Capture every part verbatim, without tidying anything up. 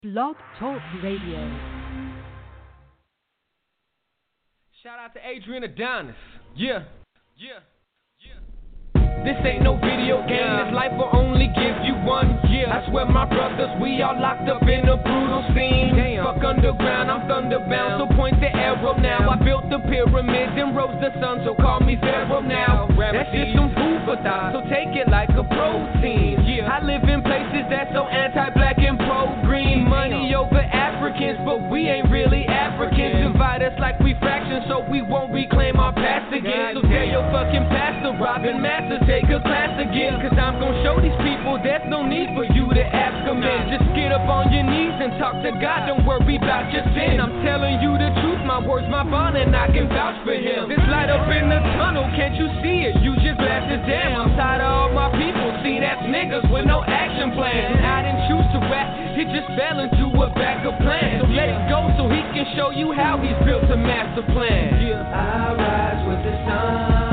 Blog Talk Radio. Shout out to Adrian Adonis. Yeah, yeah, yeah. This ain't no video game. This life will only give you one year. I swear, my brothers, we all locked up in a brutal scene. Damn. Fuck underground, I'm thunderbound. So point the arrow now. I built the pyramids and rose the sun. So call me Pharaoh now. That's just some food for thought. So take it like a protein. Yeah. I live in places that's so anti-black and pro-green. Money over Africans, but we ain't really Africans. Divide us like we fractions, so we won't reclaim our past again. So tell your fucking pastor, Robin Masters, take a class again. Cause I'm gonna show these people there's no need for you to ask them in. Just get up on your knees and talk to God. Don't worry about your sin. I'm telling you the truth, my words, my bond, and I can vouch for him. This light up in the tunnel, can't you see it? Use your glasses, damn. I'm tired of all my people. See, that's niggas with no action plan. And I didn't choose to rap, it just fell into a backup plan. So let it go so he can show you how he's built a master plan. Yeah. I rise with the sun.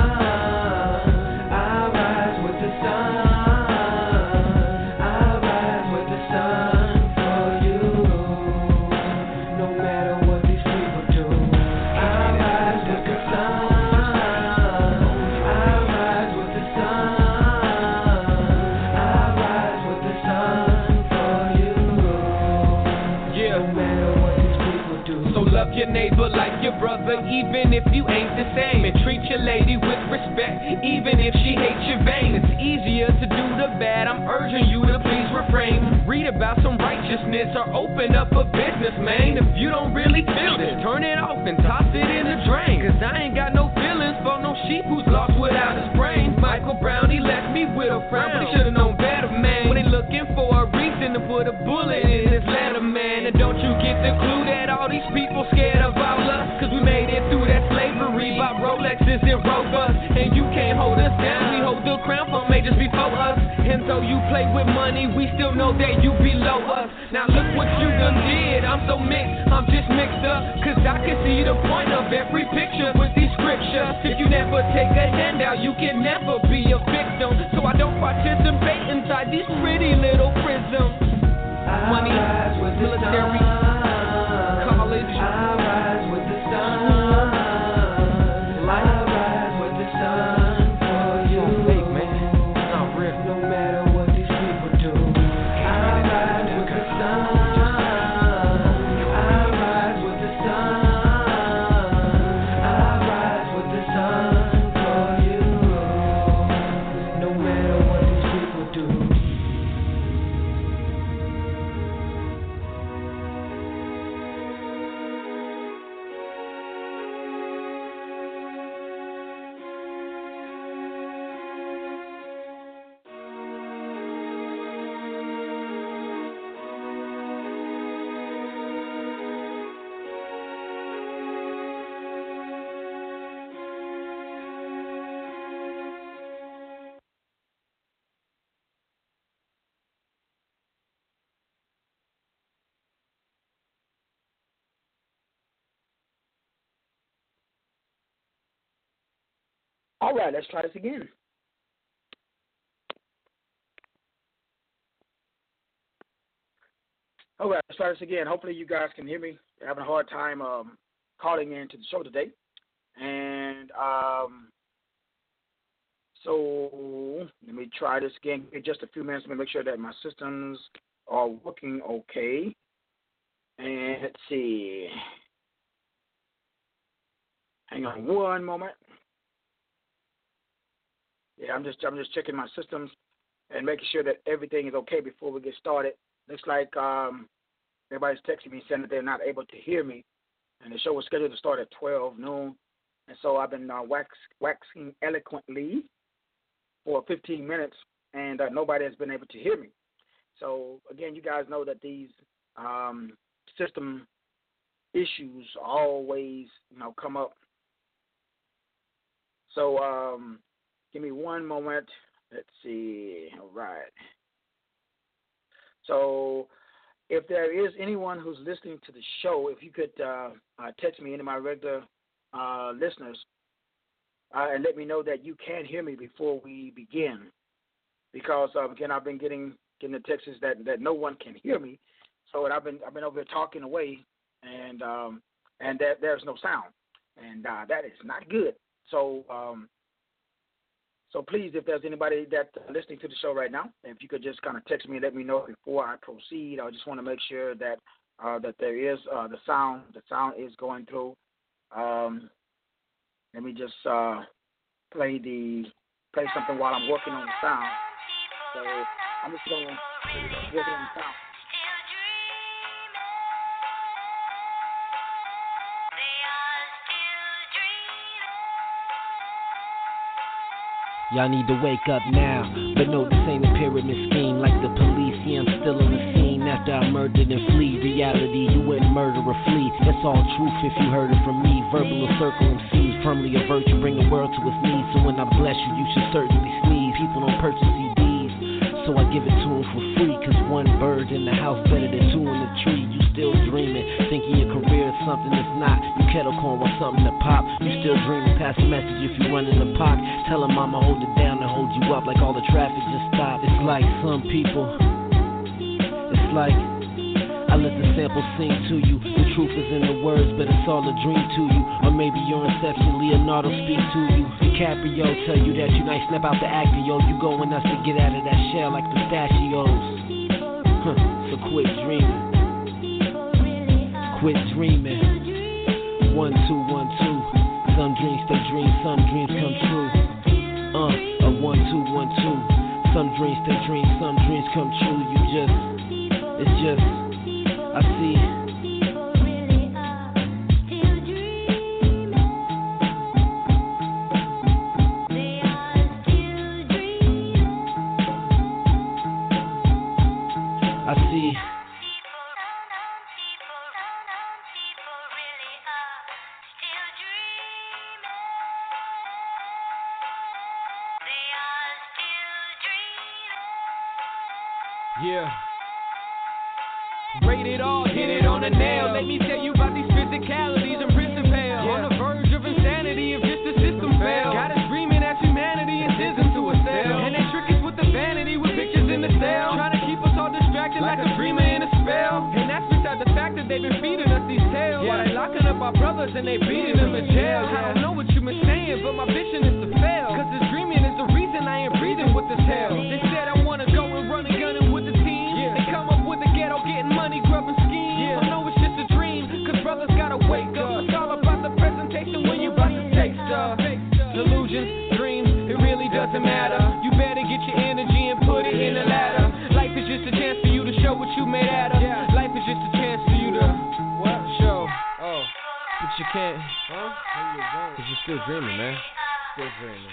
Your neighbor like your brother, even if you ain't the same. And treat your lady with respect, even if she hates your vein. It's easier to do the bad, I'm urging you to please refrain. Read about some righteousness or open up a business, man. If you don't really feel this, turn it off and toss it in the drain. Cause I ain't got no feelings for no sheep who's lost without his brain. Michael Brown, he left me with a frown, but he should've known better, man. When they looking for a reason to put a bullet in his letter, man. And don't you get the clue that all these people scared of all us? Cause we made it through that slavery, bought Rolexes and Rovers, and you can't hold us down. We hold the crown for majors before us, and though you play with money, we still know that you below us. Now look what you done did, I'm so mixed, I'm just mixed up. Cause I can see the point of every picture with these scriptures. If you never take a handout, you can never be a victim. So I don't participate inside these pretty little prisms. Money, military, college, I rise with the sun. I rise with the sun for you. Fake, man. It's not real. No matter what these people do, I rise with the sun. I rise with the sun. I rise with the sun for you. No matter what these people do. All right, let's try this again. All right, let's try this again. Hopefully you guys can hear me. We're having a hard time um, calling in to the show today. And um, so let me try this again. In just a few minutes, let me make sure that my systems are working okay. And let's see. Hang on one moment. Yeah, I'm just I'm just checking my systems and making sure that everything is okay before we get started. Looks like um, everybody's texting me saying that they're not able to hear me, and the show was scheduled to start at twelve noon, and so I've been uh, wax, waxing eloquently for fifteen minutes, and uh, nobody has been able to hear me. So again, you guys know that these um, system issues always you know come up. So. Um, Give me one moment. Let's see. All right. So if there is anyone who's listening to the show, if you could uh, uh, text me, any of my regular uh, listeners, uh, and let me know that you can hear me before we begin. Because, uh, again, I've been getting getting the texts that, that no one can hear me. So and I've been I've been over here talking away, and um, and there, there's no sound, and uh, that is not good. So um, so please, if there's anybody that uh, listening to the show right now, if you could just kind of text me and let me know before I proceed. I just want to make sure that uh, that there is uh, the sound. The sound is going through. Um, let me just uh, play the play something while I'm working on the sound. So I'm just going to work on the sound. Y'all need to wake up now, but no, this ain't a pyramid scheme like the police. Yeah, I'm still on the scene after I murdered and flee. Reality, you wouldn't murder or flee. That's all truth if you heard it from me. Verbal or circle M Cs, firmly a virtue, bring the world to its knees. So when I bless you, you should certainly sneeze. People don't purchase C Ds, so I give it to them for free. Cause one bird in the house better than two in the tree. You still dreaming, thinking your career is something that's not. You kettle corn want something to pop. You still dreaming, pass a message if you run in the pocket. Tell them I'ma hold it down and hold you up like all the traffic just stopped. It's like some people, it's like I let the sample sing to you. The truth is in the words, but it's all a dream to you. Or maybe your inception, Leonardo speak to you. DiCaprio tell you that you nice, snap out the actor, yo. You going us to get out of that shell like pistachios. Huh, so quit dreaming. Quit dreaming. One, two, one, two. Some dreams stay dreams, some dreams come true. Uh, a one, two, one, two. Some dreams stay dreams, some dreams come true. You just, it's just, I see. I see. Yeah. Rated all, hit it on the nail. Let me tell you about these physicalities and prison pale. Yeah. On the verge of insanity if just the system fails. Got us dreaming as humanity and isn't to a sale. And they trick us with the vanity with pictures in the cell. Trying to keep us all distracted like, like a dreamer in a spell. And that's beside the fact that they've been feeding us these tales. Yeah. While they locking up our brothers and they beating them in jail. Yeah. I don't know what you've been saying, but my vision is to fail. Cause this dreaming is the reason I ain't breathing with this hell. They said I wanna go and run and gun and with the team. Yeah. They come up with the ghetto getting money, grubbing schemes. Yeah. I know it's just a dream, cause brothers gotta wake up. It's all about the presentation when you about to take stuff. Delusions, dreams, it really doesn't matter. You better get your energy and put it in the ladder. Life is just a chance for you to show what you made out of. Yeah. Life is just a chance for you to what? Show. Oh, but you can't. Huh? Cause you're still dreaming, man. Still dreaming.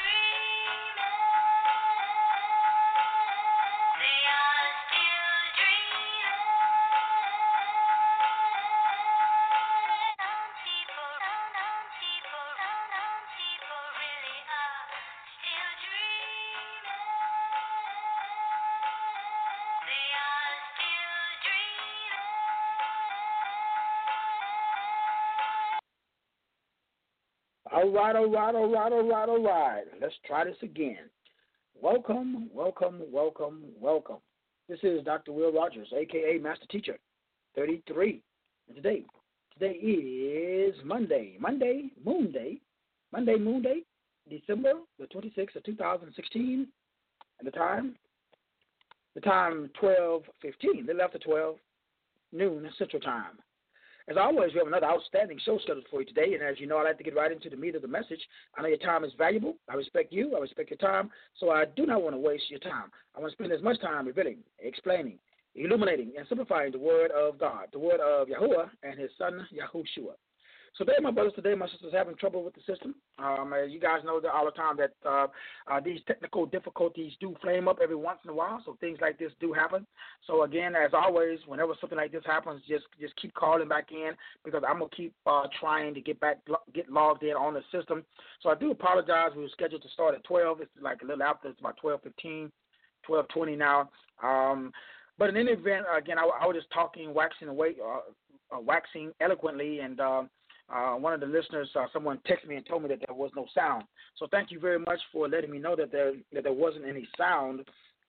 All right, all right, all right, all right, all right. Let's try this again. Welcome, welcome, welcome, welcome. This is Doctor Will Rogers, a k a. Master Teacher, thirty-three. And today, today is Monday, Monday, Moon Day, Monday, Moon Day, December the twenty-sixth of two thousand sixteen. And the time, the time twelve fifteen, little after twelve, noon Central Time. As always, we have another outstanding show scheduled for you today, and as you know, I like to get right into the meat of the message. I know your time is valuable. I respect you. I respect your time, so I do not want to waste your time. I want to spend as much time revealing, explaining, illuminating, and simplifying the word of God, the word of Yahuwah and his son, Yahushua. So today, my brothers, today my sisters having trouble with the system. Um, as you guys know that all the time that uh, uh, these technical difficulties do flame up every once in a while, so things like this do happen. So again, as always, whenever something like this happens, just just keep calling back in because I'm going to keep uh, trying to get back, get logged in on the system. So I do apologize. We were scheduled to start at twelve. It's like a little after. It's about twelve fifteen, twelve twenty now. Um, but in any event, again, I, I was just talking, waxing away, uh, uh, waxing eloquently, and uh, Uh, one of the listeners, uh, someone texted me and told me that there was no sound. So thank you very much for letting me know that there that there wasn't any sound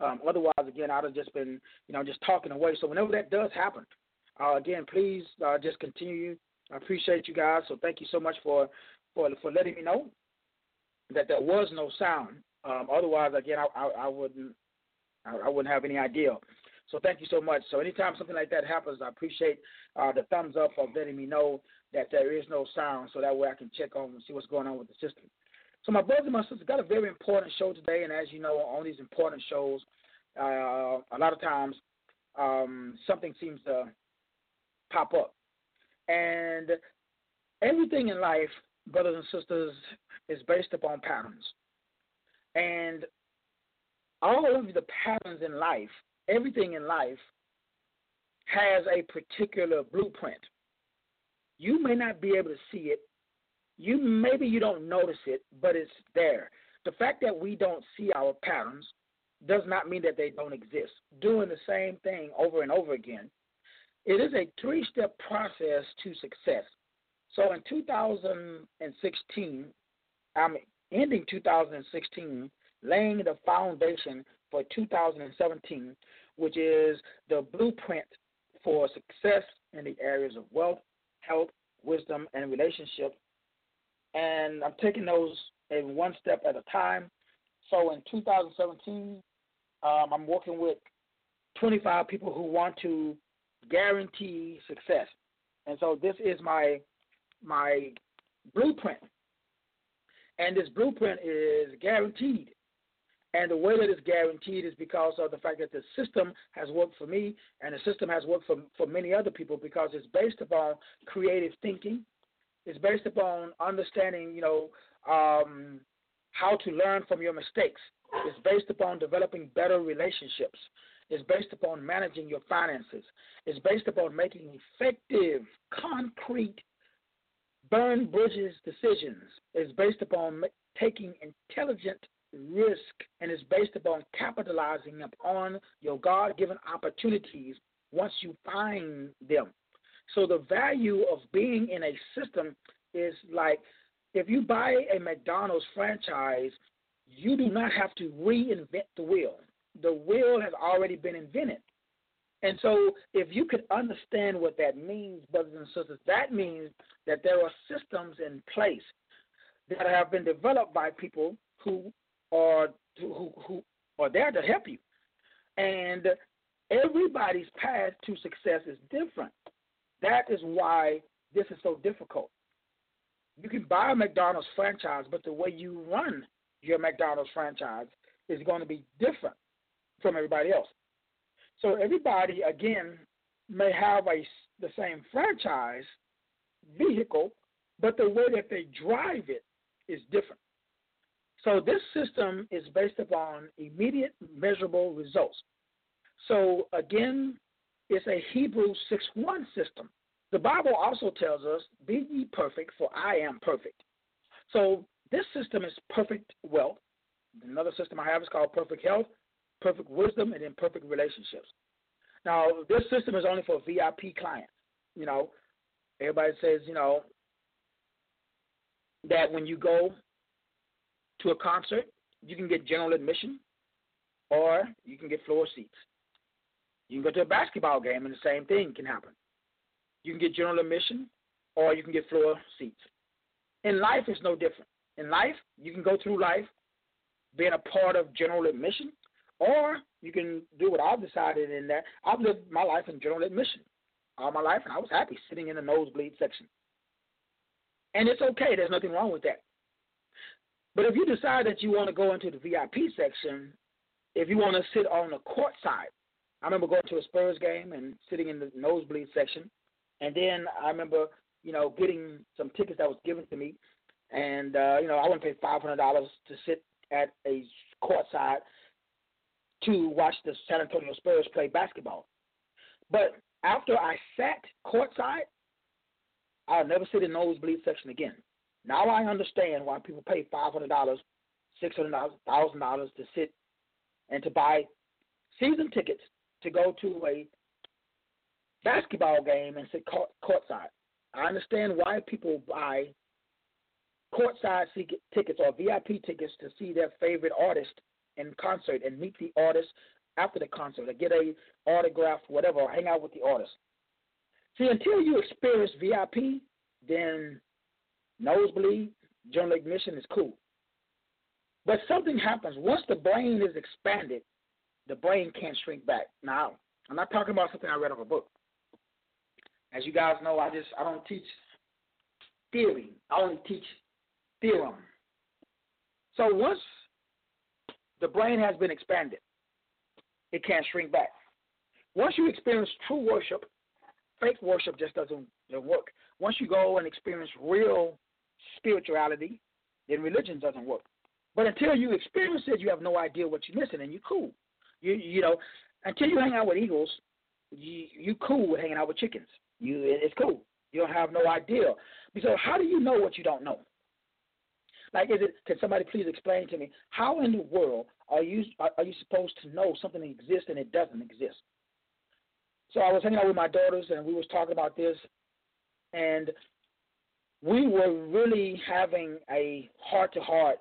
Um, otherwise, again, I'd have just been, you know, just talking away. So whenever that does happen, uh, again, please uh, just continue. I appreciate you guys. So thank you so much for for for letting me know that there was no sound. Um, otherwise, again, I, I, I wouldn't I, I wouldn't have any idea. So thank you so much. So anytime something like that happens, I appreciate uh, the thumbs up of letting me know that there is no sound, so that way I can check on and see what's going on with the system. So my brothers and my sisters, got a very important show today, and as you know, on these important shows, uh, a lot of times um, something seems to pop up. And everything in life, brothers and sisters, is based upon patterns. And all of the patterns in life, everything in life has a particular blueprint. You may not be able to see it. You maybe you don't notice it, but it's there. The fact that we don't see our patterns does not mean that they don't exist. Doing the same thing over and over again, it is a three-step process to success. So in two thousand sixteen, I'm ending two thousand sixteen, laying the foundation for two thousand seventeen, which is the blueprint for success in the areas of wealth, health, wisdom, and relationship. And I'm taking those in one step at a time. So in two thousand seventeen, um, I'm working with twenty-five people who want to guarantee success. And so this is my my blueprint. And this blueprint is guaranteed. And the way that it's guaranteed is because of the fact that the system has worked for me, and the system has worked for, for many other people, because it's based upon creative thinking. It's based upon understanding, you know, um, how to learn from your mistakes. It's based upon developing better relationships. It's based upon managing your finances. It's based upon making effective, concrete, burn bridges decisions. It's based upon taking intelligent risk, and it's based upon capitalizing upon your God-given opportunities once you find them. So the value of being in a system is like, if you buy a McDonald's franchise, you do not have to reinvent the wheel. The wheel has already been invented. And so if you could understand what that means, brothers and sisters, that means that there are systems in place that have been developed by people who are who, who are there to help you. And everybody's path to success is different. That is why this is so difficult. You can buy a McDonald's franchise, but the way you run your McDonald's franchise is going to be different from everybody else. So everybody, again, may have a, the same franchise vehicle, but the way that they drive it is different. So this system is based upon immediate measurable results. So again, it's a Hebrews six one system. The Bible also tells us, be ye perfect, for I am perfect. So this system is perfect wealth. Another system I have is called perfect health, perfect wisdom, and then perfect relationships. Now, this system is only for V I P clients. You know, everybody says, you know, that when you go to a concert, you can get general admission, or you can get floor seats. You can go to a basketball game, and the same thing can happen. You can get general admission, or you can get floor seats. In life, it's no different. In life, you can go through life being a part of general admission, or you can do what I've decided in that. I've lived my life in general admission all my life, and I was happy sitting in the nosebleed section. And it's okay. There's nothing wrong with that. But if you decide that you want to go into the V I P section, if you want to sit on the court side, I remember going to a Spurs game and sitting in the nosebleed section. And then I remember, you know, getting some tickets that was given to me. And, uh, you know, I want to pay five hundred dollars to sit at a court side to watch the San Antonio Spurs play basketball. But after I sat courtside, I'll never sit in the nosebleed section again. Now I understand why people pay five hundred dollars, six hundred dollars, one thousand dollars to sit and to buy season tickets to go to a basketball game and sit court, courtside. I understand why people buy courtside tickets or V I P tickets to see their favorite artist in concert and meet the artist after the concert or get a autograph, whatever, or hang out with the artist. See, until you experience V I P, then nosebleed, general admission is cool. But something happens. Once the brain is expanded, the brain can't shrink back. Now, I'm not talking about something I read off a book. As you guys know, I just I don't teach theory. I only teach theorem. So once the brain has been expanded, it can't shrink back. Once you experience true worship, fake worship just doesn't, doesn't work. Once you go and experience real spirituality, then religion doesn't work. But until you experience it, you have no idea what you're missing, and you're cool. You you know, until you hang out with eagles, you you cool with hanging out with chickens. You it's cool. You don't have no idea. So how do you know what you don't know? Like, is it? Can somebody please explain to me how in the world are you are, are you supposed to know something exists and it doesn't exist? So I was hanging out with my daughters and we was talking about this, and we were really having a heart-to-heart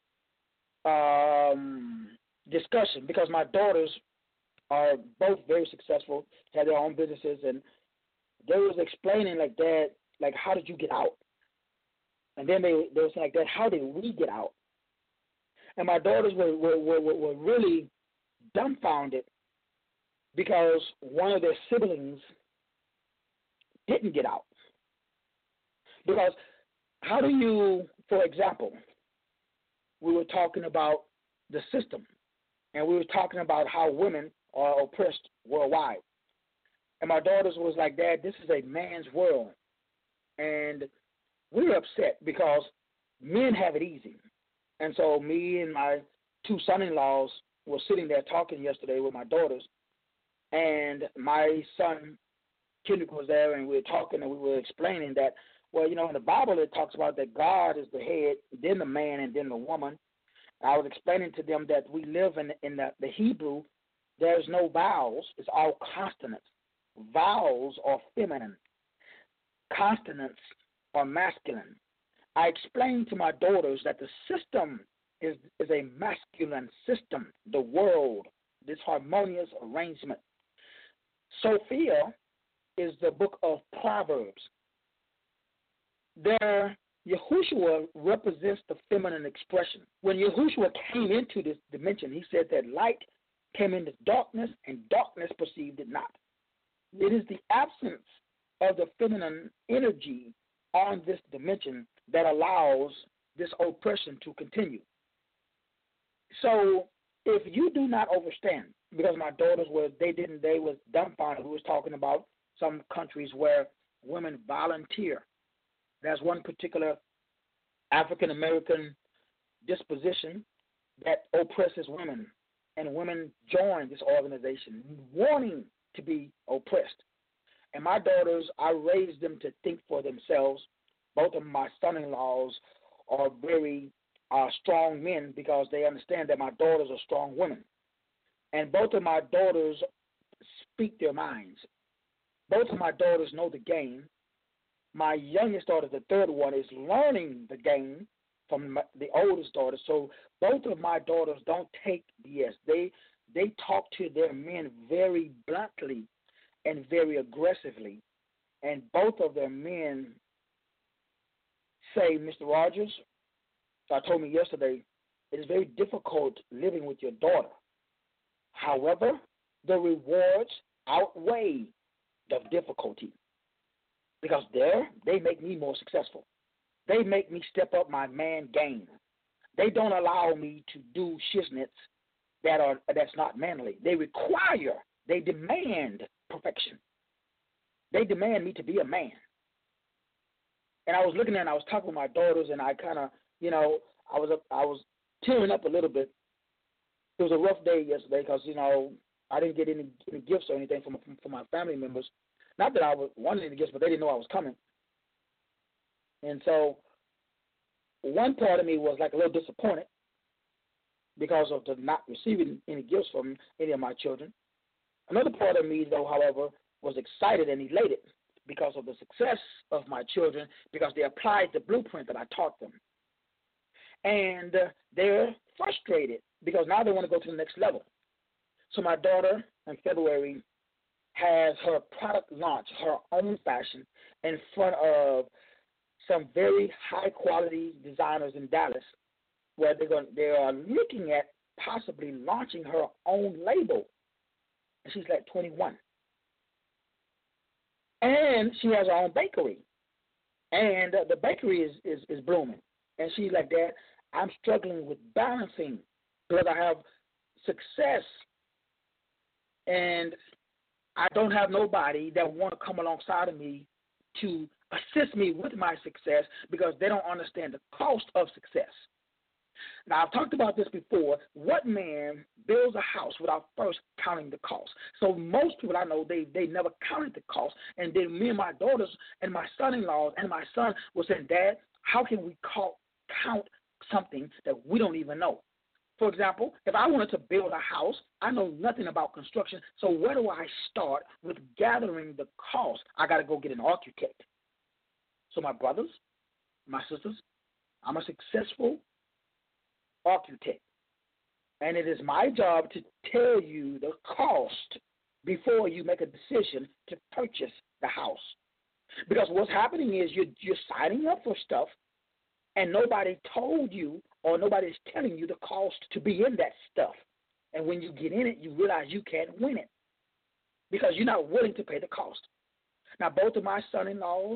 um, discussion because my daughters are both very successful, have their own businesses, and they was explaining like, Dad, like, how did you get out? And then they they were saying like that, how did we get out? And my daughters were were, were, were really dumbfounded because one of their siblings didn't get out. Because how do you, for example, we were talking about the system, and we were talking about how women are oppressed worldwide. And my daughters was like, Dad, this is a man's world. And we were upset because men have it easy. And so me and my two son-in-laws were sitting there talking yesterday with my daughters, and my son, Kendrick, was there, and we were talking, and we were explaining that, well, you know, in the Bible it talks about that God is the head, then the man, and then the woman. I was explaining to them that we live in, in the, the Hebrew, there's no vowels, it's all consonants. Vowels are feminine. Consonants are masculine. I explained to my daughters that the system is, is a masculine system, the world, this harmonious arrangement. Sophia is the book of Proverbs. There, Yahushua represents the feminine expression. When Yahushua came into this dimension, he said that light came into darkness, and darkness perceived it not. It is the absence of the feminine energy on this dimension that allows this oppression to continue. So if you do not understand, because my daughters were, they didn't, they was dumbfounded. We was talking about some countries where women volunteer. There's one particular African-American disposition that oppresses women, and women join this organization wanting to be oppressed. And my daughters, I raised them to think for themselves. Both of my son-in-laws are very uh, strong men because they understand that my daughters are strong women. And both of my daughters speak their minds. Both of my daughters know the game. My youngest daughter, the third one, is learning the game from my, the oldest daughter. So both of my daughters don't take B S. They they talk to their men very bluntly and very aggressively. And both of their men say, Mister Rogers, I told me yesterday, it is very difficult living with your daughter. However, the rewards outweigh the difficulty. Because there, they make me more successful. They make me step up my man game. They don't allow me to do shiznits that are that's not manly. They require, they demand perfection. They demand me to be a man. And I was looking at it, and I was talking with my daughters, and I kind of, you know, I was I was tearing up a little bit. It was a rough day yesterday because, you know, I didn't get any, any gifts or anything from, from from my family members. Not that I was wanting any gifts, but they didn't know I was coming. And so one part of me was like a little disappointed because of the not receiving any gifts from any of my children. Another part of me, though, however, was excited and elated because of the success of my children, because they applied the blueprint that I taught them. And uh, they're frustrated because now they want to go to the next level. So my daughter in February has her product launch, her own fashion, in front of some very high-quality designers in Dallas, where they're going, they are looking at possibly launching her own label. And she's like twenty-one. And she has her own bakery. And uh, the bakery is, is, is blooming. And she's like, Dad, I'm struggling with balancing because I have success and I don't have nobody that want to come alongside of me to assist me with my success because they don't understand the cost of success. Now, I've talked about this before. What man builds a house without first counting the cost? So most people I know, they, they never counted the cost. And then me and my daughters and my son-in-laws and my son were saying, Dad, how can we call, count something that we don't even know? For example, if I wanted to build a house, I know nothing about construction, so where do I start with gathering the cost? I got to go get an architect. So my brothers, my sisters, I'm a successful architect, and it is my job to tell you the cost before you make a decision to purchase the house. Because what's happening is you're, you're signing up for stuff, and nobody told you or nobody's telling you the cost to be in that stuff. And when you get in it, you realize you can't win it because you're not willing to pay the cost. Now, both of my son-in-laws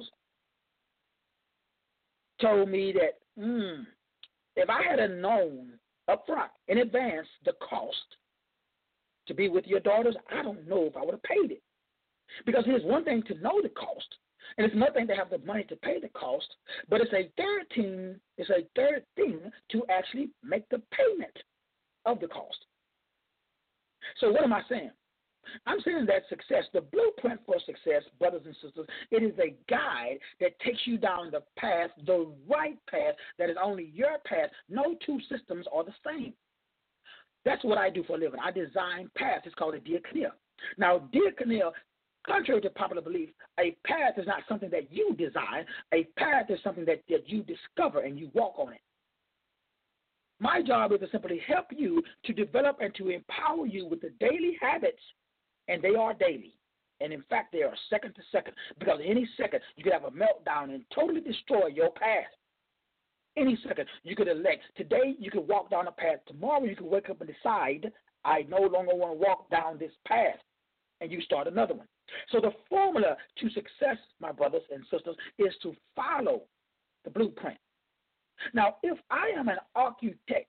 told me that, hmm, if I had known up front, in advance, the cost to be with your daughters, I don't know if I would have paid it. Because it's one thing to know the cost, and it's another thing to have the money to pay the cost, but it's a third thing, it's a third thing to actually make the payment of the cost. So what am I saying? I'm saying that success, the blueprint for success, brothers and sisters, it is a guide that takes you down the path, the right path, that is only your path. No two systems are the same. That's what I do for a living. I design paths. It's called a diaconia. Now, diaconia, contrary to popular belief, a path is not something that you design. A path is something that, that you discover and you walk on it. My job is to simply help you to develop and to empower you with the daily habits. And they are daily. And, in fact, they are second to second. Because any second, you could have a meltdown and totally destroy your path. Any second, you could elect. Today, you could walk down a path. Tomorrow, you could wake up and decide, I no longer want to walk down this path. And you start another one. So the formula to success, my brothers and sisters, is to follow the blueprint. Now, if I am an architect,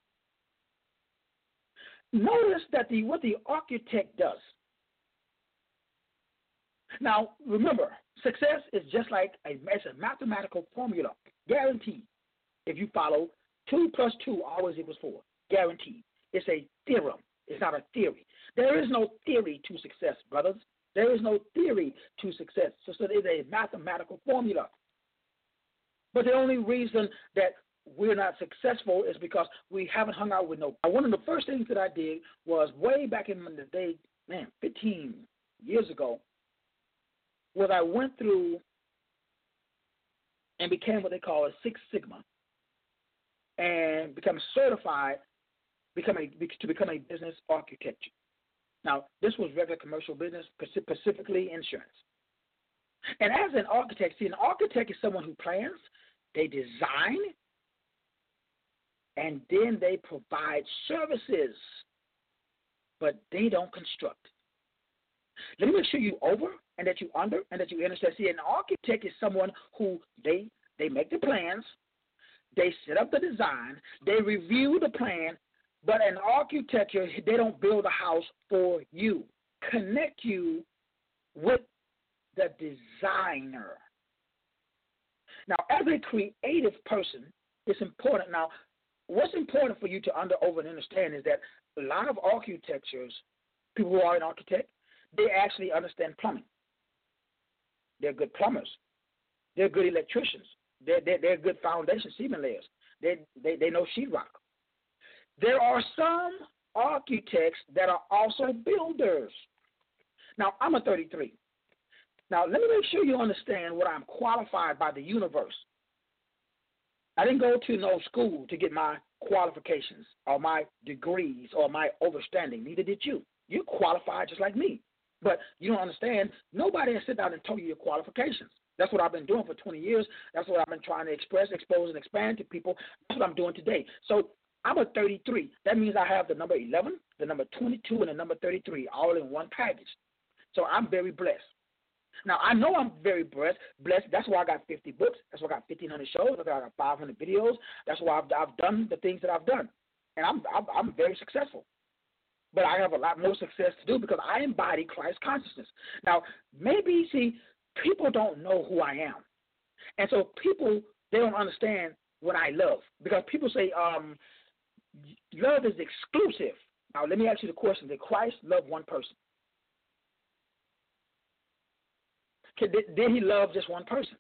notice that the what the architect does. Now, remember, success is just like a, it's a mathematical formula, guaranteed. If you follow two plus two always equals four, guaranteed. It's a theorem. It's not a theory. There is no theory to success, brothers. There is no theory to success. So, so it is a mathematical formula. But the only reason that we're not successful is because we haven't hung out with no. One of the first things that I did was way back in the day, man, fifteen years ago, was I went through and became what they call a Six Sigma and become certified become a, to become a business architect. Now, this was regular commercial business, specifically insurance. And as an architect, see, an architect is someone who plans, they design, and then they provide services, but they don't construct. Let me make sure you over and that you under and that you understand. See, an architect is someone who they they make the plans, they set up the design, they review the plan, but an architecture, they don't build a house for you. Connect you with the designer. Now, as a creative person, it's important. Now, what's important for you to under, over, and understand is that a lot of architectures, people who are an architect, they actually understand plumbing. They're good plumbers. They're good electricians. They're, they're, they're good foundation cement layers. They, they, they know sheetrock. There are some architects that are also builders. Now, I'm a thirty-three. Now, let me make sure you understand what I'm qualified by the universe. I didn't go to no school to get my qualifications or my degrees or my understanding. Neither did you. You're qualified just like me. But you don't understand, nobody has sit down and told you your qualifications. That's what I've been doing for twenty years. That's what I've been trying to express, expose, and expand to people. That's what I'm doing today. So I'm a thirty-three. That means I have the number eleven, the number twenty-two, and the number thirty-three all in one package. So I'm very blessed. Now, I know I'm very blessed. blessed. That's why I got fifty books. That's why I got fifteen hundred shows. That's why I got five hundred videos. That's why I've, I've done the things that I've done. And I'm, I'm, I'm very successful. But I have a lot more success to do because I embody Christ consciousness. Now, maybe, see, people don't know who I am. And so people, they don't understand what I love. Because people say um, love is exclusive. Now, let me ask you the question. Did Christ love one person? Did, did he love just one person?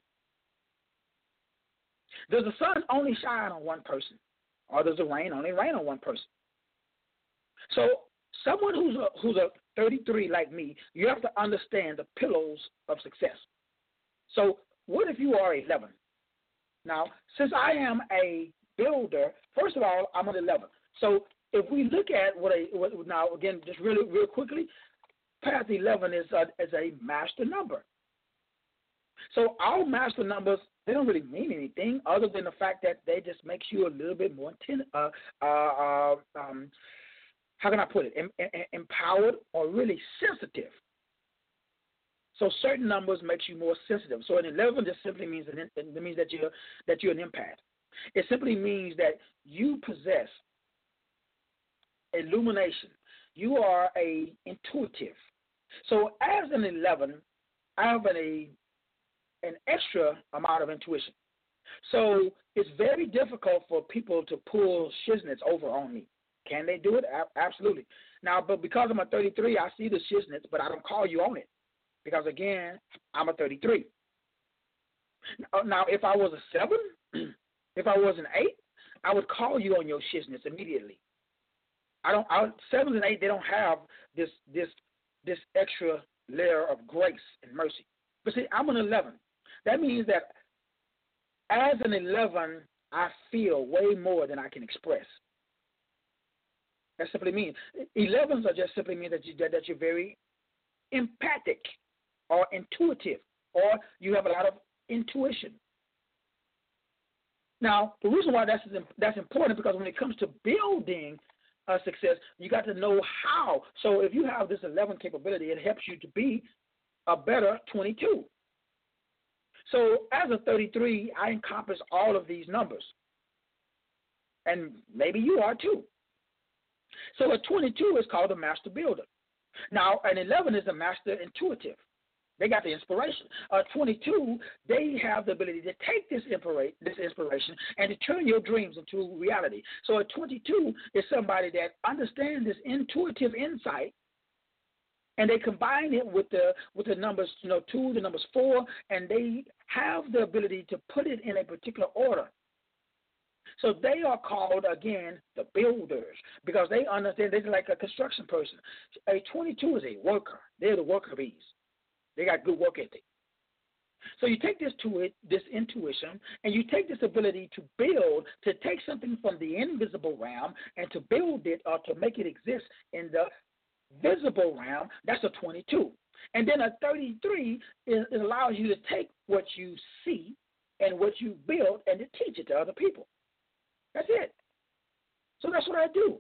Does the sun only shine on one person? Or does the rain only rain on one person? So someone who's a, who's a thirty-three like me, you have to understand the pillars of success. So what if you are eleven? Now, since I am a builder, first of all, I'm an eleven. So if we look at what a what, now again, just really real quickly, past eleven is a, is a master number. So our master numbers, they don't really mean anything other than the fact that they just makes you a little bit more inten- uh, uh, uh, um, how can I put it, em- em- empowered or really sensitive. So certain numbers makes you more sensitive. So an eleven just simply means that it means that you're that you're an empath. It simply means that you possess illumination. You are a intuitive. So as an eleven, I have an, a an extra amount of intuition. So it's very difficult for people to pull shiznits over on me. Can they do it? A- absolutely. Now, but because I'm a thirty-three, I see the shiznits, but I don't call you on it. Because, again, I'm a thirty-three. Now, if I was a seven, if I was an eight, I would call you on your shiznits immediately. I don't. I, sevens and eight, they don't have this this this extra layer of grace and mercy. But see, I'm an eleven. That means that as an eleven, I feel way more than I can express. That simply means elevens are just simply mean that you that, that you're very empathic or intuitive, or you have a lot of intuition. Now, the reason why that's that's important because when it comes to building a success, you got to know how. So if you have this eleven capability, it helps you to be a better twenty-two. So as a thirty-three, I encompass all of these numbers. And maybe you are too. So a twenty-two is called a master builder. Now, an eleven is a master intuitive. They got the inspiration. A twenty-two, they have the ability to take this this inspiration and to turn your dreams into reality. So a twenty-two is somebody that understands this intuitive insight, and they combine it with the with the numbers, you know, two, the numbers four, and they have the ability to put it in a particular order. So they are called, again, the builders because they understand, they're like a construction person. A twenty-two is a worker. They're the worker bees. They got good work ethic. So you take this to it, this intuition, and you take this ability to build, to take something from the invisible realm and to build it or to make it exist in the visible realm. That's a twenty-two. And then a thirty-three is, it allows you to take what you see and what you build and to teach it to other people. That's it. So that's what I do.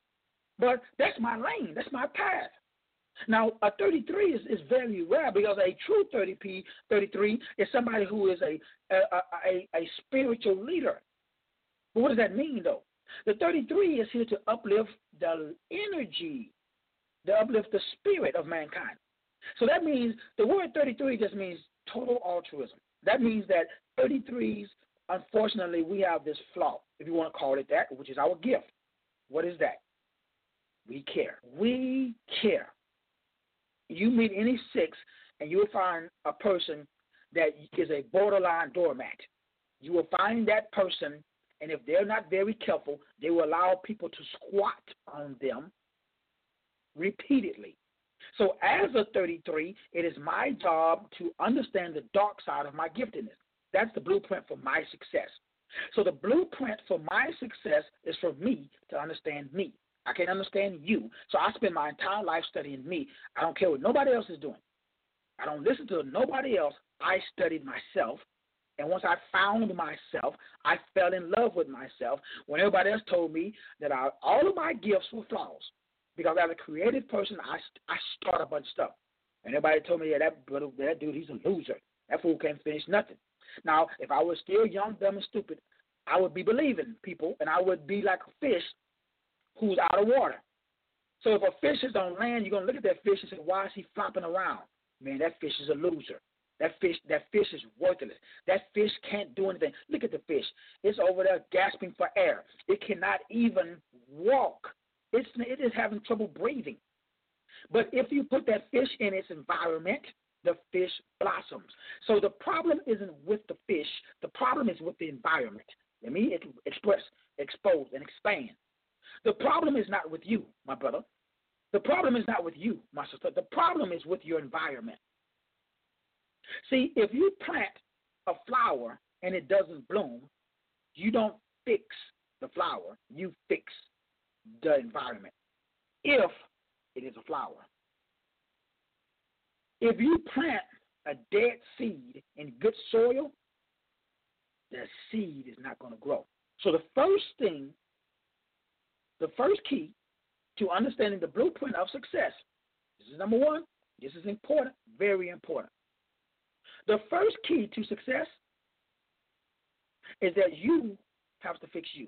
But that's my lane. That's my path. Now, a thirty-three is, is very rare because a true thirty-three is somebody who is a a, a a spiritual leader. But what does that mean, though? The thirty-three is here to uplift the energy, to uplift the spirit of mankind. So that means the word thirty-three just means total altruism. That means that thirty-threes, unfortunately, we have this flaw, if you want to call it that, which is our gift. What is that? We care. We care. You meet any six, and you will find a person that is a borderline doormat. You will find that person, and if they're not very careful, they will allow people to squat on them repeatedly. So as a thirty-three, it is my job to understand the dark side of my giftedness. That's the blueprint for my success. So the blueprint for my success is for me to understand me. I can't understand you. So I spend my entire life studying me. I don't care what nobody else is doing. I don't listen to nobody else. I studied myself. And once I found myself, I fell in love with myself when everybody else told me that I, all of my gifts were flaws. Because as a creative person, I, I start a bunch of stuff. And everybody told me, yeah, that, that dude, he's a loser. That fool can't finish nothing. Now, if I was still young, dumb, and stupid, I would be believing people, and I would be like a fish who's out of water. So if a fish is on land, you're going to look at that fish and say, why is he flopping around? Man, that fish is a loser. That fish that fish is worthless. That fish can't do anything. Look at the fish. It's over there gasping for air. It cannot even walk. It's, it is having trouble breathing. But if you put that fish in its environment, the fish blossoms. So the problem isn't with the fish. The problem is with the environment. Let me express, expose, and expand. The problem is not with you, my brother. The problem is not with you, my sister. The problem is with your environment. See, if you plant a flower and it doesn't bloom, you don't fix the flower. You fix the environment, if it is a flower. If you plant a dead seed in good soil, the seed is not going to grow. So the first thing, the first key to understanding the blueprint of success, this is number one, this is important, very important. The first key to success is that you have to fix you.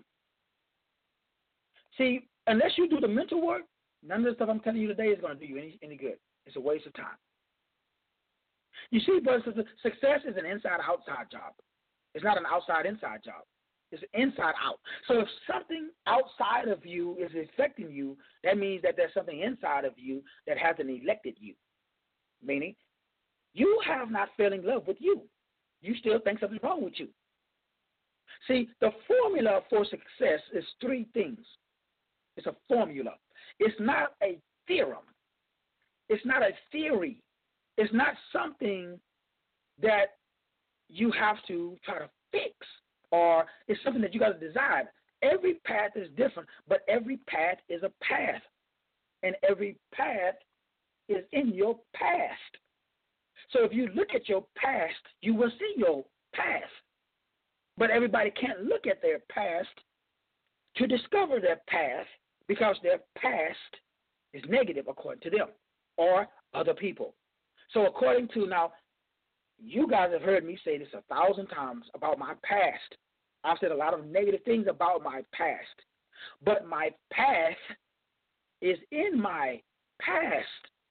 See, unless you do the mental work, none of the stuff I'm telling you today is going to do you any, any good. It's a waste of time. You see, brothers and sisters, success is an inside-outside job. It's not an outside-inside job. It's inside out. So if something outside of you is affecting you, that means that there's something inside of you that hasn't elected you. Meaning, you have not fell in love with you. You still think something's wrong with you. See, the formula for success is three things. It's a formula. It's not a theorem. It's not a theory. It's not something that you have to try to fix, or it's something that you got to decide. Every path is different, but every path is a path, and every path is in your past. So if you look at your past, you will see your path. But everybody can't look at their past to discover their path because their past is negative according to them or other people. So according to now, you guys have heard me say this a thousand times about my past. I've said a lot of negative things about my past. But my path is in my past.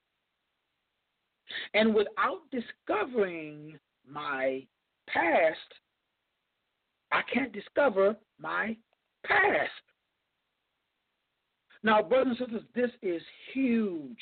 And without discovering my past, I can't discover my past. Now, brothers and sisters, this is huge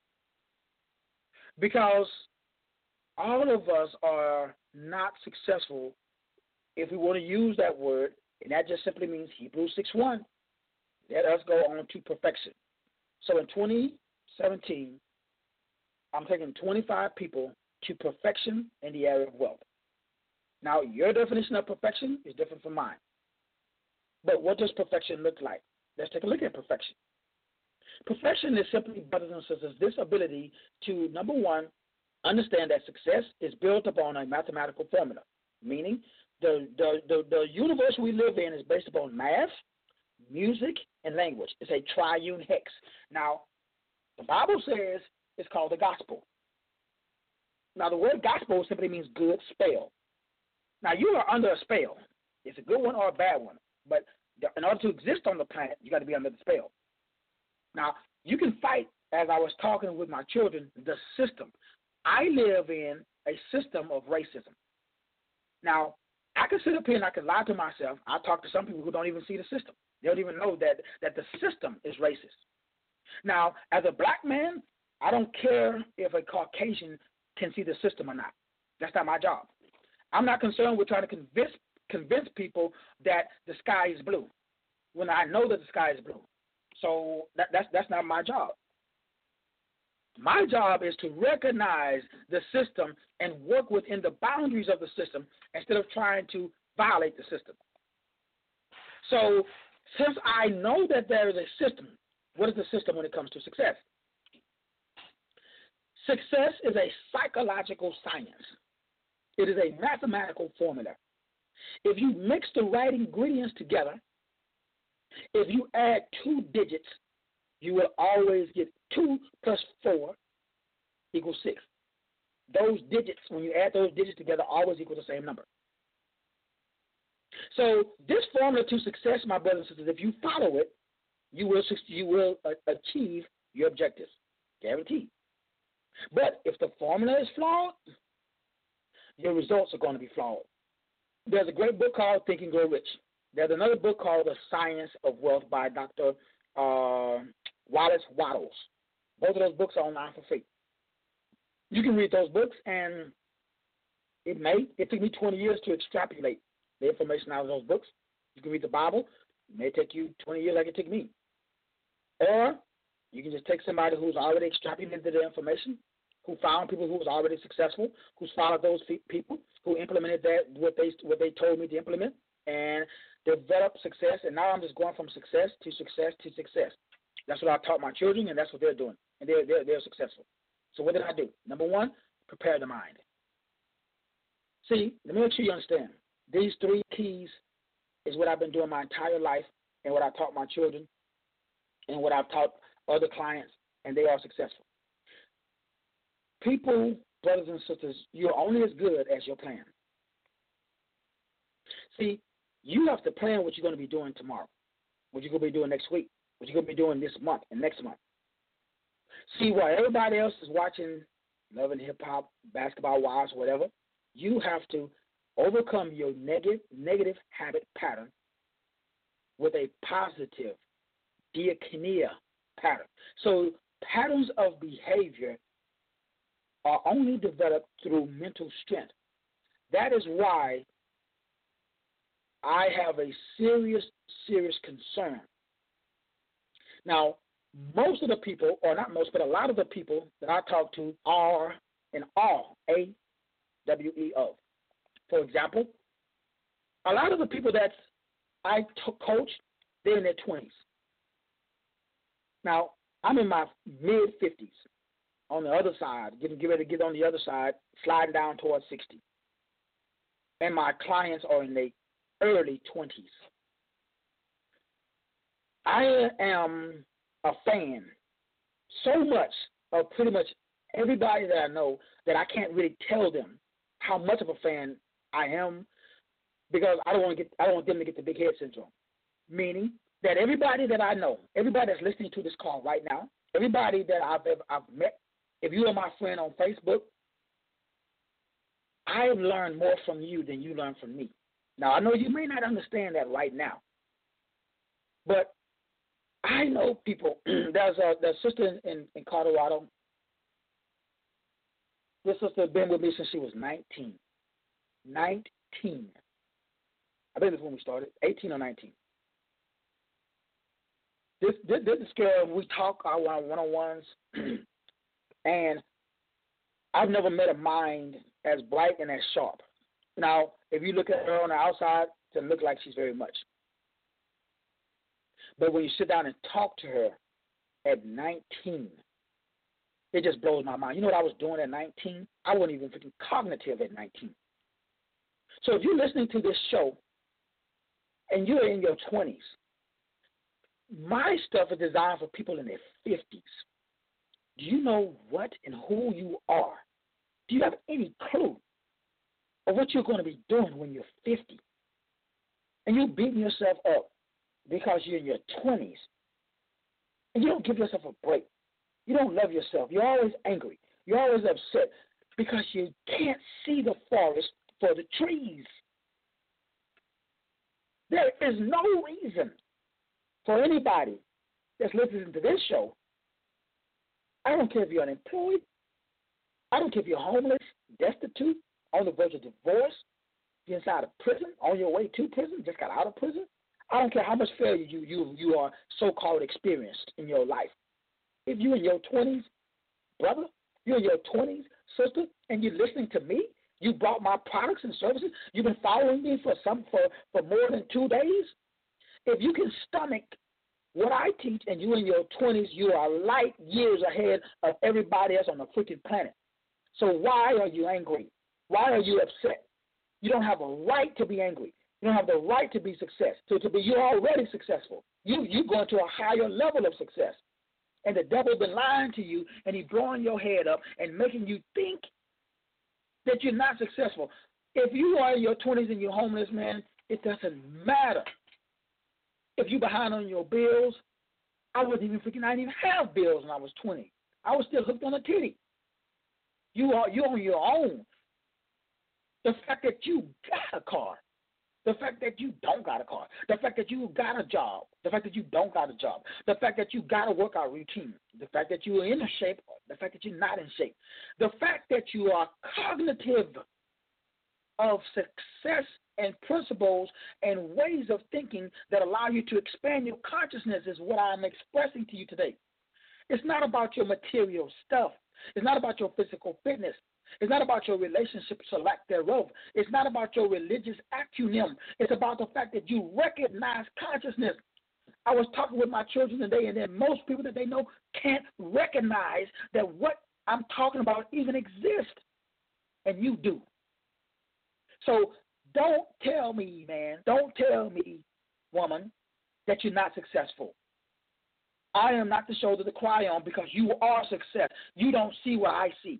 because all of us are not successful if we want to use that word, and that just simply means Hebrews six one. Let us go on to perfection. So in twenty seventeen, I'm taking twenty-five people to perfection in the area of wealth. Now, your definition of perfection is different from mine. But what does perfection look like? Let's take a look at perfection. Perfection is simply, brothers and sisters, this ability to, number one, understand that success is built upon a mathematical formula, meaning the, the, the, the universe we live in is based upon math, music, and language. It's a triune hex. Now, the Bible says it's called the gospel. Now, the word gospel simply means good spell. Now, you are under a spell. It's a good one or a bad one. But in order to exist on the planet, you got to be under the spell. Now, you can fight, as I was talking with my children, the system. I live in a system of racism. Now, I can sit up here and I can lie to myself. I talk to some people who don't even see the system. They don't even know that, that the system is racist. Now, as a black man, I don't care if a Caucasian can see the system or not. That's not my job. I'm not concerned with trying to convince convince people that the sky is blue when I know that the sky is blue. So that, that's that's not my job. My job is to recognize the system and work within the boundaries of the system instead of trying to violate the system. So since I know that there is a system, what is the system when it comes to success? Success is a psychological science. It is a mathematical formula. If you mix the right ingredients together, if you add two digits, you will always get two plus four equals six. Those digits, when you add those digits together, always equal the same number. So this formula to success, my brothers and sisters, if you follow it, you will you will uh, achieve your objectives, guaranteed. But if the formula is flawed, your results are going to be flawed. There's a great book called Think and Grow Rich. There's another book called The Science of Wealth by Doctor Uh, Wallace Wattles. Both of those books are online for free. You can read those books, and it may, it took me twenty years to extrapolate the information out of those books. You can read the Bible. It may take you twenty years like it took me. Or you can just take somebody who's already extrapolated the information, who found people who was already successful, who's followed those people, who implemented that what they what they told me to implement, and developed success. And now I'm just going from success to success to success. That's what I taught my children, and that's what they're doing, and they're they're, they're successful. So what did I do? Number one, prepare the mind. See, let me make sure you understand. These three keys is what I've been doing my entire life, and what I taught my children, and what I've taught other clients, and they are successful. People, brothers and sisters, you're only as good as your plan. See, you have to plan what you're going to be doing tomorrow, what you're going to be doing next week, what you're going to be doing this month and next month. See, while everybody else is watching Love and Hip Hop, Basketball Wives, whatever, you have to overcome your negative negative habit pattern with a positive diakonia pattern. So patterns of behavior are only developed through mental strength. That is why I have a serious, serious concern. Now, most of the people, or not most, but a lot of the people that I talk to are in awe, A W E O. For example, a lot of the people that I t- coach, they're in their twenties. Now, I'm in my mid-fifties. On the other side, getting get ready to get on the other side, sliding down towards sixty. And my clients are in their early twenties. I am a fan so much of pretty much everybody that I know that I can't really tell them how much of a fan I am, because I don't want to get I don't want them to get the big head syndrome. Meaning that everybody that I know, everybody that's listening to this call right now, everybody that I've ever, I've met, if you are my friend on Facebook, I have learned more from you than you learned from me. Now, I know you may not understand that right now, but I know people. There's a, there's a sister in, in, in Colorado. This sister has been with me since she was nineteen. nineteen. I think that's when we started, eighteen or nineteen. This, this, this is scary. We talk our one-on-ones, and I've never met a mind as bright and as sharp. Now, if you look at her on the outside, it doesn't look like she's very much. But when you sit down and talk to her at nineteen, it just blows my mind. You know what I was doing at nineteen? I wasn't even freaking cognitive at nineteen. So if you're listening to this show and you're in your twenties, my stuff is designed for people in their fifties. Do you know what and who you are? Do you have any clue of what you're going to be doing when you're fifty? And you're beating yourself up because you're in your twenties, and you don't give yourself a break. You don't love yourself. You're always angry. You're always upset because you can't see the forest for the trees. There is no reason for anybody that's listening to this show. I don't care if you're unemployed. I don't care if you're homeless, destitute, on the verge of divorce, you're inside of prison, on your way to prison, just got out of prison. I don't care how much failure you you you are so-called experienced in your life. If you're in your twenties, brother, you're in your twenties, sister, and you're listening to me, you bought my products and services, you've been following me for some for, for more than two days. If you can stomach what I teach, and you in your twenties, you are light years ahead of everybody else on the freaking planet. So why are you angry? Why are you upset? You don't have a right to be angry. You don't have the right to be success. So to be, you're already successful. You you going to a higher level of success. And the devil's been lying to you, and he's blowing your head up and making you think that you're not successful. If you are in your twenties and you're homeless, man, it doesn't matter. If you're behind on your bills, I wasn't even freaking, I didn't even have bills when I was twenty. I was still hooked on a titty. You are, you're on your own. The fact that you got a car, the fact that you don't got a car, the fact that you got a job, the fact that you don't got a job, the fact that you got a workout routine, the fact that you're in shape, the fact that you're not in shape, the fact that you are cognitive of success and principles and ways of thinking that allow you to expand your consciousness is what I'm expressing to you today. It's not about your material stuff. It's not about your physical fitness. It's not about your relationships or lack thereof. It's not about your religious acumen. It's about the fact that you recognize consciousness. I was talking with my children today, and then most people that they know can't recognize that what I'm talking about even exists, and you do. So don't tell me, man, don't tell me, woman, that you're not successful. I am not the shoulder to cry on because you are success. You don't see what I see.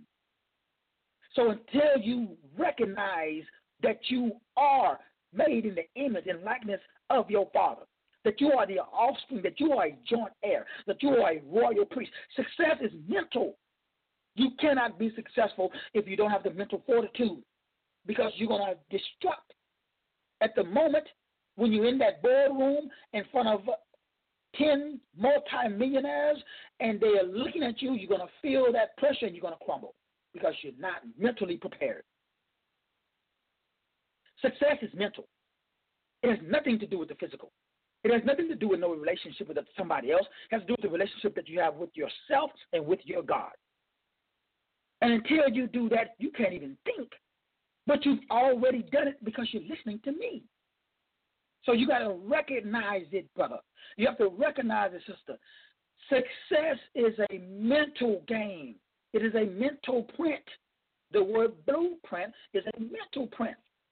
So until you recognize that you are made in the image and likeness of your Father, that you are the offspring, that you are a joint heir, that you are a royal priest, success is mental. You cannot be successful if you don't have the mental fortitude, because you're going to destruct. At the moment when you're in that boardroom in front of ten multimillionaires and they are looking at you, you're going to feel that pressure and you're going to crumble because you're not mentally prepared. Success is mental. It has nothing to do with the physical. It has nothing to do with no relationship with somebody else. It has to do with the relationship that you have with yourself and with your God. And until you do that, you can't even think. But you've already done it because you're listening to me. So you got to recognize it, brother. You have to recognize it, sister. Success is a mental game. It is a mental print. The word blueprint is a mental print.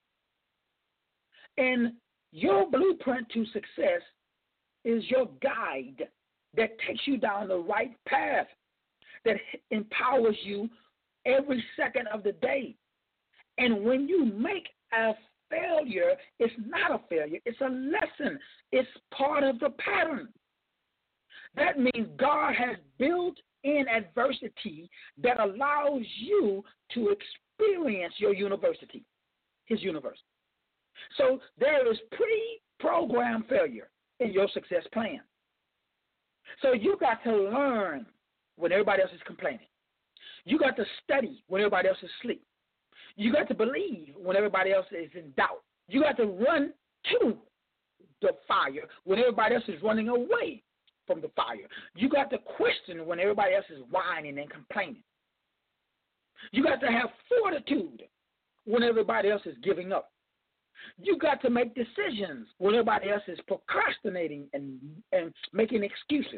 And your blueprint to success is your guide that takes you down the right path, that empowers you every second of the day. And when you make a failure, it's not a failure. It's a lesson. It's part of the pattern. That means God has built in adversity that allows you to experience your university, his universe. So there is pre-programmed failure in your success plan. So you got to learn when everybody else is complaining. You got to study when everybody else is asleep. You got to believe when everybody else is in doubt. You got to run to the fire when everybody else is running away from the fire. You got to question when everybody else is whining and complaining. You got to have fortitude when everybody else is giving up. You got to make decisions when everybody else is procrastinating and, and making excuses.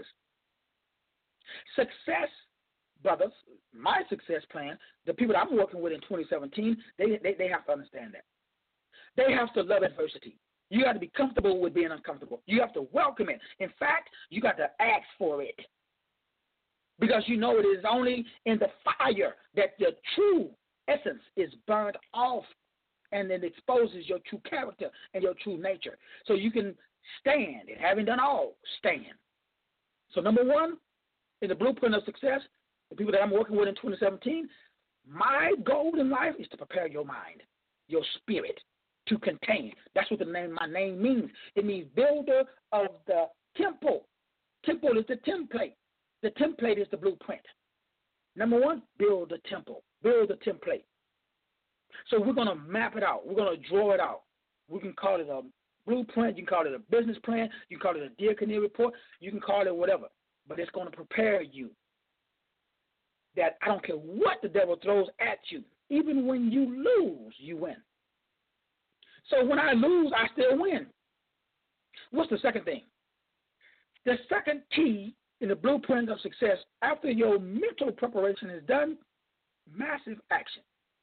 Success, brothers, my success plan, the people that I'm working with in twenty seventeen, they, they, they have to understand that. They have to love adversity. You got to be comfortable with being uncomfortable. You have to welcome it. In fact, you got to ask for it, because you know it is only in the fire that the true essence is burned off, and it exposes your true character and your true nature. So you can stand, and having done all, stand. So number one, in the blueprint of success, the people that I'm working with in twenty seventeen, my goal in life is to prepare your mind, your spirit, to contain. That's what the name, my name means. It means builder of the temple. Temple is the template. The template is the blueprint. Number one, build a temple. Build a template. So we're going to map it out. We're going to draw it out. We can call it a blueprint. You can call it a business plan. You can call it a Dear Canary report. You can call it whatever. But it's going to prepare you that I don't care what the devil throws at you. Even when you lose, you win. So when I lose, I still win. What's the second thing? The second key in the blueprint of success, after your mental preparation is done, massive action.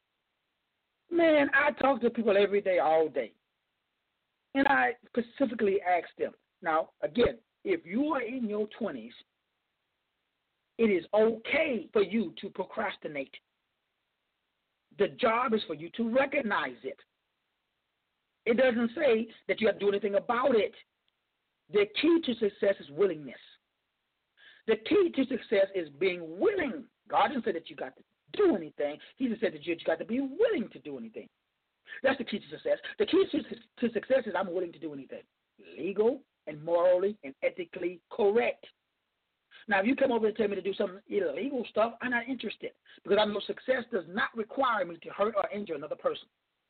Man, I talk to people every day, all day. And I specifically ask them, now, again, if you are in your twenties, it is okay for you to procrastinate. The job is for you to recognize it. It doesn't say that you have to do anything about it. The key to success is willingness. The key to success is being willing. God didn't say that you got to do anything. He just said that you got to be willing to do anything. That's the key to success. The key to, to success is I'm willing to do anything. Legal and morally and ethically correct. Now, if you come over and tell me to do some illegal stuff, I'm not interested because I know success does not require me to hurt or injure another person.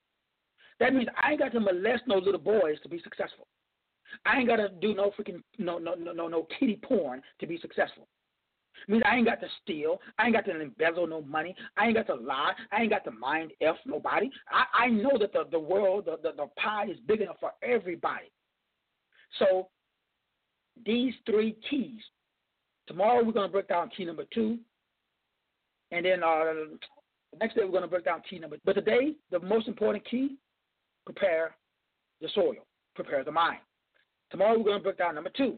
That means I ain't got to molest no little boys to be successful. I ain't got to do no freaking, no, no, no, no, no kiddie porn to be successful. It means I ain't got to steal. I ain't got to embezzle no money. I ain't got to lie. I ain't got to mind F nobody. I, I know that the, the world, the, the, the pie is big enough for everybody. So these three keys. Tomorrow we're going to break down key number two. And then uh, next day we're going to break down key number two. But today, the most important key, prepare the soil. Prepare the mind. Tomorrow we're going to break down number two,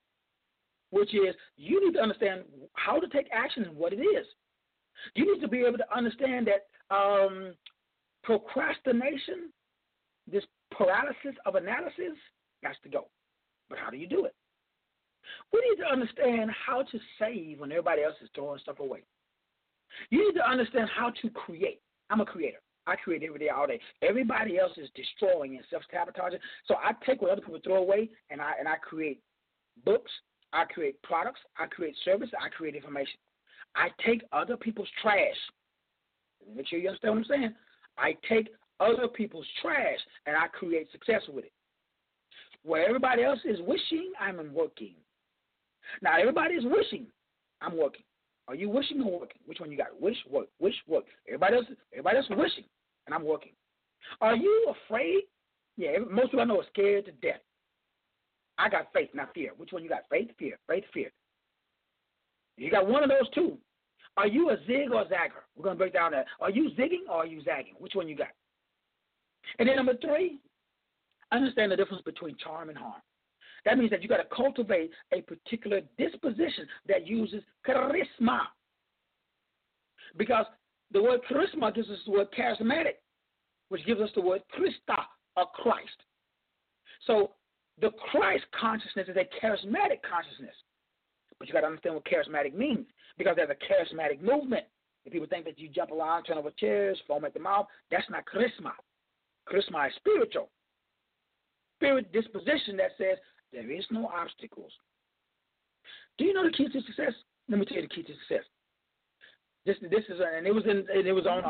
which is you need to understand how to take action and what it is. You need to be able to understand that um, procrastination, this paralysis of analysis, has to go. But how do you do it? We need to understand how to save when everybody else is throwing stuff away. You need to understand how to create. I'm a creator. I create every day, all day. Everybody else is destroying and self-sabotaging. So I take what other people throw away, and I and I create books. I create products. I create service. I create information. I take other people's trash. Make sure you understand what I'm saying. I take other people's trash, and I create success with it. Where everybody else is wishing, I'm working. Now, everybody is wishing, I'm working. Are you wishing or working? Which one you got? Wish, work, wish, work. Everybody else, everybody else is wishing, and I'm working. Are you afraid? Yeah, most people I know are scared to death. I got faith, not fear. Which one you got? Faith, fear, faith, fear. You got one of those two. Are you a zig or a zagger? We're going to break down that. Are you zigging or are you zagging? Which one you got? And then number three, understand the difference between charm and harm. That means that you got to cultivate a particular disposition that uses charisma. Because the word charisma gives us the word charismatic, which gives us the word Christa, or Christ. So the Christ consciousness is a charismatic consciousness. But you got to understand what charismatic means, because there's a charismatic movement. If people think that you jump around, turn over chairs, foam at the mouth, that's not charisma. Charisma is spiritual. Spirit disposition that says, there is no obstacles. Do you know the key to success? Let me tell you the key to success. This, this is, and it was in, and it was on uh,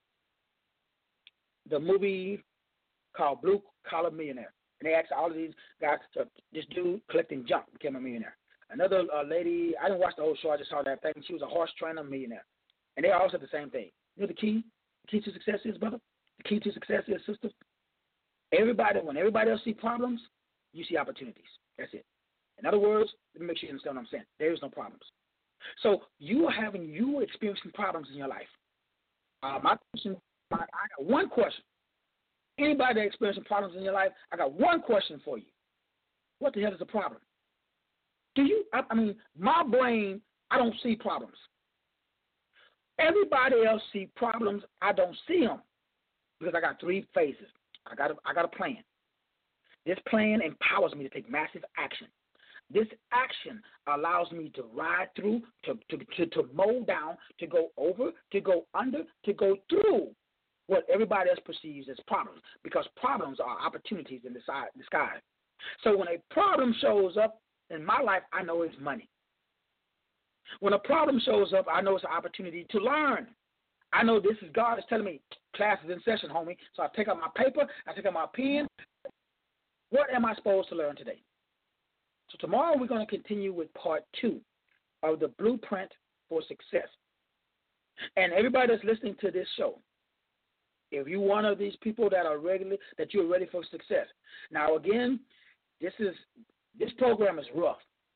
the movie called Blue Collar Millionaire, and they asked all of these guys, to, this dude collecting junk became a millionaire. Another uh, lady, I didn't watch the whole show. I just saw that thing. She was a horse trainer millionaire, and they all said the same thing. You know the key? The key to success is, brother. The key to success is, sister. Everybody, when everybody else see problems, you see opportunities. That's it. In other words, let me make sure you understand what I'm saying. There is no problems. So you are having, you are experiencing problems in your life. Uh, my question, I got one question. Anybody that experiencing problems in your life, I got one question for you. What the hell is the problem? Do you, I, I mean, my brain, I don't see problems. Everybody else see problems. I don't see them because I got three phases. I got a, I got a plan. This plan empowers me to take massive action. This action allows me to ride through, to, to, to, to mow down, to go over, to go under, to go through what everybody else perceives as problems, because problems are opportunities in the sky. So when a problem shows up in my life, I know it's money. When a problem shows up, I know it's an opportunity to learn. I know this is God is telling me, class is in session, homie. So I take out my paper, I take out my pen. What am I supposed to learn today? So tomorrow we're going to continue with part two of the blueprint for success. And everybody that's listening to this show, if you're one of these people that are regular, that you're ready for success. Now again, this is this program is rough.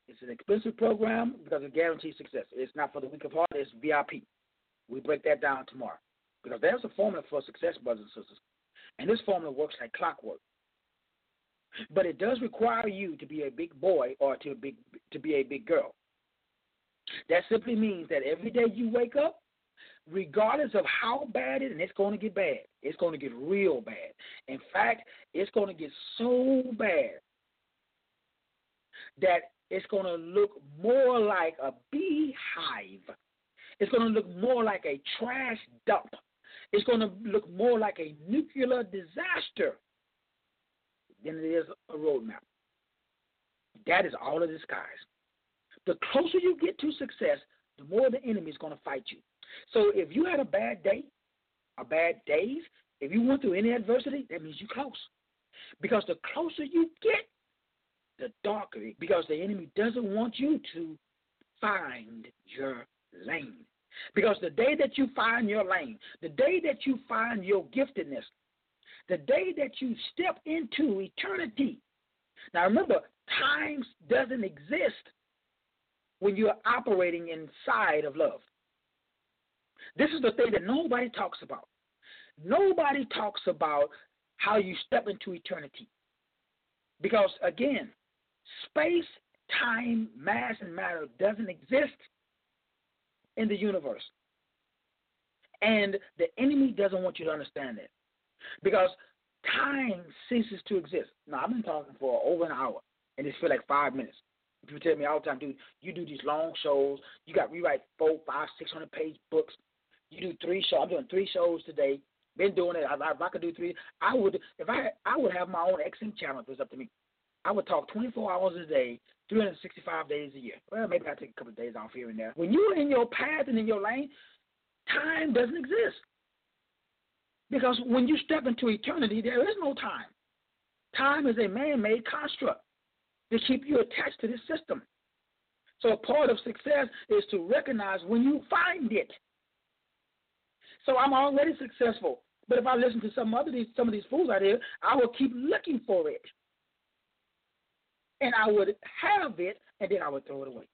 It's an expensive program because it guarantees success. It's not for the weak of heart. It's V I P. We break that down tomorrow because there's a formula for success, brothers and sisters, and this formula works like clockwork. But it does require you to be a big boy or to, big, to be a big girl. That simply means that every day you wake up, regardless of how bad it is, and it's going to get bad. It's going to get real bad. In fact, it's going to get so bad that it's going to look more like a beehive. It's going to look more like a trash dump. It's going to look more like a nuclear disaster than it is a roadmap. That is all of disguise. The closer you get to success, the more the enemy is going to fight you. So if you had a bad day, a bad days, if you went through any adversity, that means you're close. Because the closer you get, the darker it, because the enemy doesn't want you to find your lane. Because the day that you find your lane, the day that you find your giftedness, the day that you step into eternity. Now remember, time doesn't exist when you're operating inside of love. This is the thing that nobody talks about. Nobody talks about how you step into eternity. Because, again, space, time, mass, and matter doesn't exist in the universe. And the enemy doesn't want you to understand that. Because time ceases to exist. Now, I've been talking for over an hour, and it's for like five minutes. People tell me all the time, dude, you do these long shows. You got you write four, five, six hundred page books. You do three shows. I'm doing three shows today. Been doing it. If I could do three, I would. If I I would have my own X M channel if it was up to me. I would talk twenty-four hours a day, three hundred sixty-five days a year. Well, maybe I take a couple of days off here and there. When you're in your path and in your lane, time doesn't exist. Because when you step into eternity, there is no time. Time is a man-made construct to keep you attached to this system. So a part of success is to recognize when you find it. So I'm already successful. But if I listen to some other these some of these fools out here, I will keep looking for it. And I would have it, and then I would throw it away.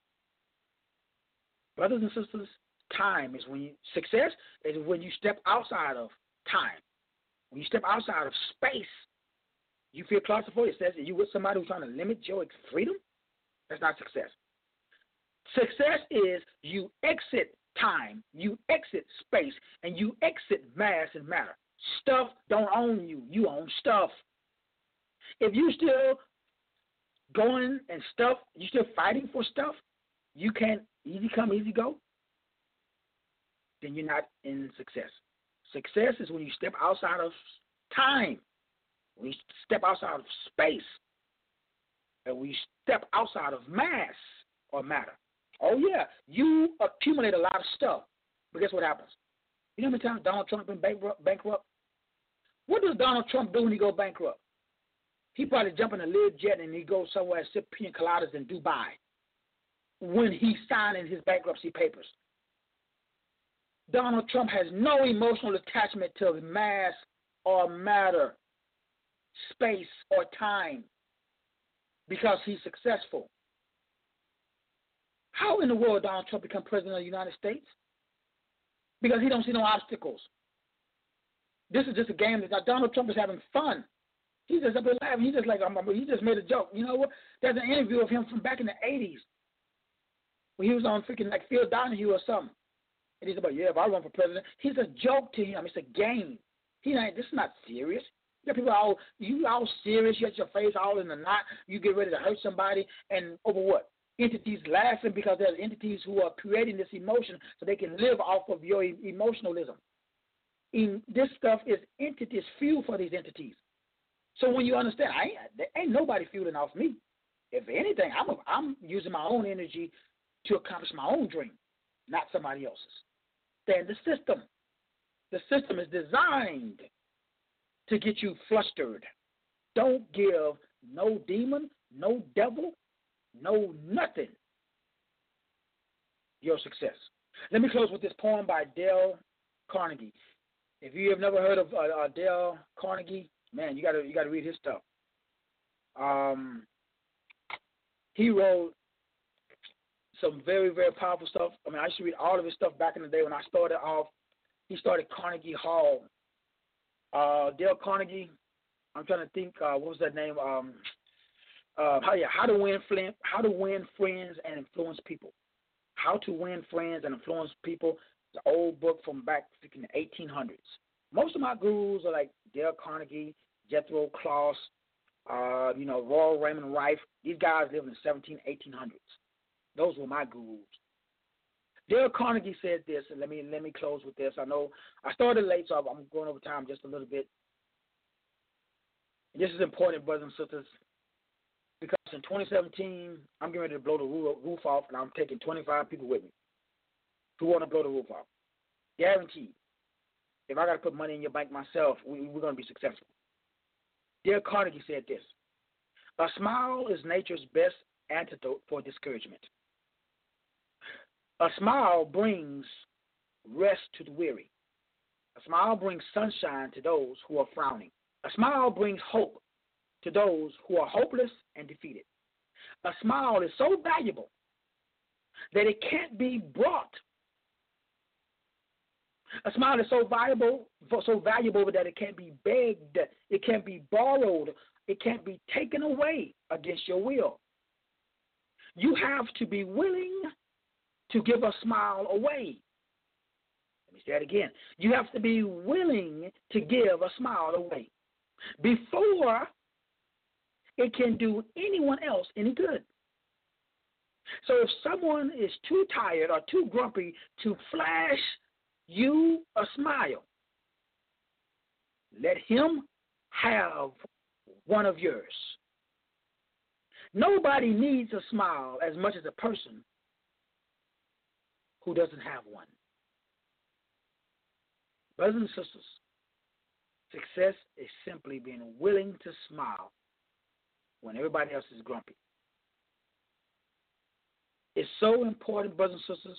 Brothers and sisters, time is when you success is when you step outside of time. When you step outside of space, you feel claustrophobic. It says that you with somebody who's trying to limit your freedom. That's not success. Success is you exit time, you exit space, and you exit mass and matter. Stuff don't own you. You own stuff. If you still going and stuff, you still fighting for stuff, you can't easy come, easy go, then you're not in success. Success is when you step outside of time, when you step outside of space, and when you step outside of mass or matter. Oh, yeah, you accumulate a lot of stuff, but guess what happens? You know how many times Donald Trump been bankrupt? bankrupt? What does Donald Trump do when he go bankrupt? He probably jump in a lid jet and he goes somewhere and sip pina coladas in Dubai when he's signing his bankruptcy papers. Donald Trump has no emotional attachment to mass or matter, space or time, because he's successful. How in the world Donald Trump become president of the United States? Because he don't see no obstacles. This is just a game that Donald Trump is having fun. He's just up there laughing. He's just like, he just made a joke. You know what? There's an interview of him from back in the eighties when he was on freaking like Phil Donahue or something. And he's about, yeah, if I run for president, he's a joke to him. It's a game. He ain't, this is not serious. You got people all, you all serious. You got your face all in the knot. You get ready to hurt somebody, and over what? Entities laughing because there's entities who are creating this emotion so they can live off of your e- emotionalism. In, this stuff is entities, fuel for these entities. So when you understand, I ain't, there ain't nobody fueling off me. If anything, I'm a, I'm using my own energy to accomplish my own dream, not somebody else's. Then the system. The system is designed to get you flustered. Don't give no demon, no devil, no nothing your success. Let me close with this poem by Dale Carnegie. If you have never heard of uh, uh, Dale Carnegie, man, you gotta you gotta read his stuff. Um, he wrote some very, very powerful stuff. I mean, I used to read all of his stuff back in the day when I started off. He started Carnegie Hall. Uh, Dale Carnegie, I'm trying to think, uh, what was that name? Um, uh, how, yeah, how to win friend, how to win friends and influence people. How to Win Friends and Influence People. It's an old book from back in the eighteen hundreds. Most of my gurus are like Dale Carnegie, Jethro Kloss, uh, you know, Royal Raymond Rife. These guys lived in the seventeen, eighteen hundreds. Those were my gurus. Dale Carnegie said this, and let me let me close with this. I know I started late, so I'm going over time just a little bit. This is important, brothers and sisters, because in twenty seventeen, I'm getting ready to blow the roof off, and I'm taking twenty-five people with me who want to blow the roof off. Guaranteed. If I got to put money in your bank myself, we, we're going to be successful. Dale Carnegie said this: a smile is nature's best antidote for discouragement. A smile brings rest to the weary. A smile brings sunshine to those who are frowning. A smile brings hope to those who are hopeless and defeated. A smile is so valuable that it can't be brought. A smile is so valuable, so valuable that it can't be begged, it can't be borrowed, it can't be taken away against your will. You have to be willing to give a smile away. Let me say that again. You have to be willing to give a smile away before it can do anyone else any good. So if someone is too tired or too grumpy to flash you a smile, let him have one of yours. Nobody needs a smile as much as a person who doesn't have one. Brothers and sisters, success is simply being willing to smile when everybody else is grumpy. It's so important, brothers and sisters,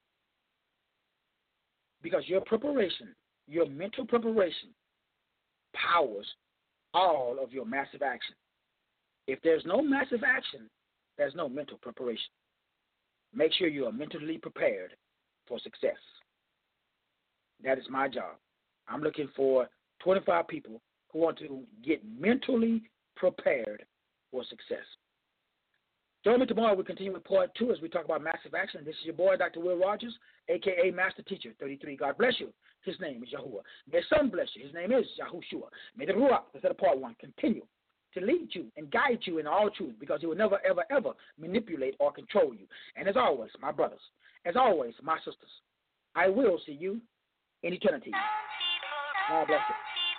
because your preparation, your mental preparation, powers all of your massive action. If there's no massive action, there's no mental preparation. Make sure you are mentally prepared for success. That is my job. I'm looking for twenty-five people who want to get mentally prepared for success. Join me tomorrow. We continue with part two as we talk about massive action. This is your boy, Doctor Will Rogers, a k a. Master Teacher thirty-three. God bless you. His name is Yahuwah. May Son bless you. His name is Yahushua. May the Ruach, instead of part one, continue to lead you and guide you in all truth, because he will never, ever, ever manipulate or control you. And as always, my brothers, as always, my sisters, I will see you in eternity. God bless you.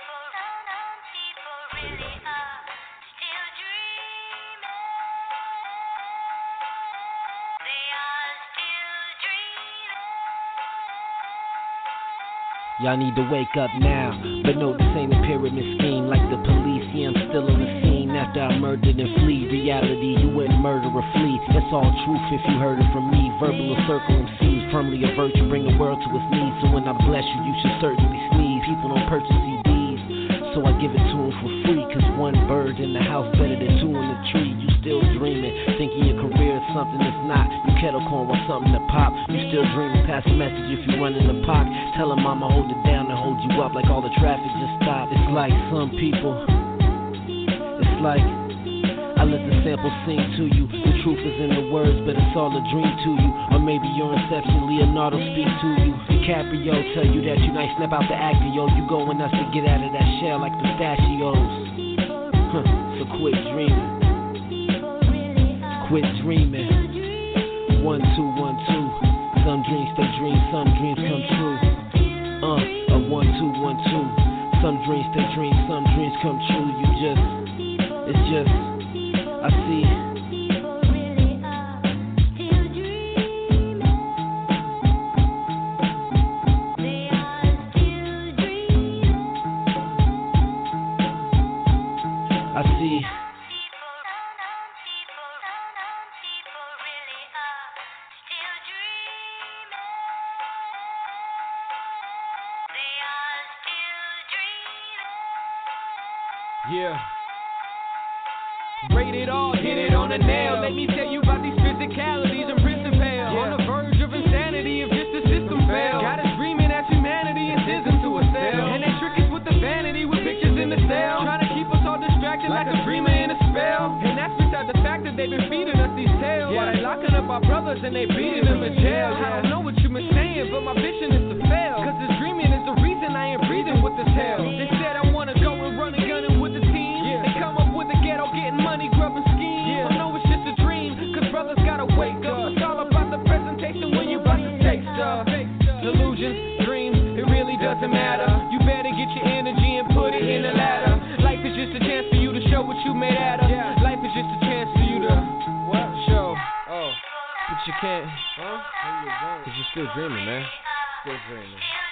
Y'all need to wake up now, but no, this ain't a pyramid scheme like the police. Yeah, I'm still on the scene after I murdered and flee. Reality, you wouldn't murder or flee. That's all truth if you heard it from me. Verbal or circle M Cs, firmly a virtue, bring the world to its knees. So when I bless you, you should certainly sneeze. People don't purchase C Ds, so I give it to them for free. Cause one bird in the house better than two in the tree. You still dreaming, thinking your career is something that's not. You kettle corn want something to pop. You still dreaming, pass a message if you run in the pocket. Tell them I'ma hold it down and hold you up like all the traffic just stopped. It's like some people, it's like I let the sample sing to you. The truth is in the words, but it's all a dream to you. Or maybe your inception, Leonardo speak to you. DiCaprio tell you that you nice, snap out the acting, yo. You going nuts to get out of that shell like pistachios. Huh, so quit dreaming. Quit dreaming. One, two, one, two. Some dreams stay dreams, some dreams come true. Uh, a one, two, one, two. Some dreams stay dreams, some dreams come true. You just, it's just, I see. I see. Yeah. Rated all, hit it on the nail. Let me tell you about these physicalities and principalities. they've been feeding us these tales. Why they locking up our brothers and they beating them in jail? I don't know what you been saying, but my vision is to fail. Cause this dreaming is the reason I ain't breathing with this hell. They said I wanna go and run and gunning with the team. They come up with the ghetto, getting money, grubbing schemes. I know it's just a dream, cause brothers gotta wake up. It's all about the presentation when you about to take stuff. Delusions, dreams, it really doesn't matter. You better get your energy and put it in the ladder. Life is just a chance for you to show what you made out of. Life is just a chance for you to what? Show. Oh, but you can't. Huh? Cause you're still dreaming, man. Still dreaming.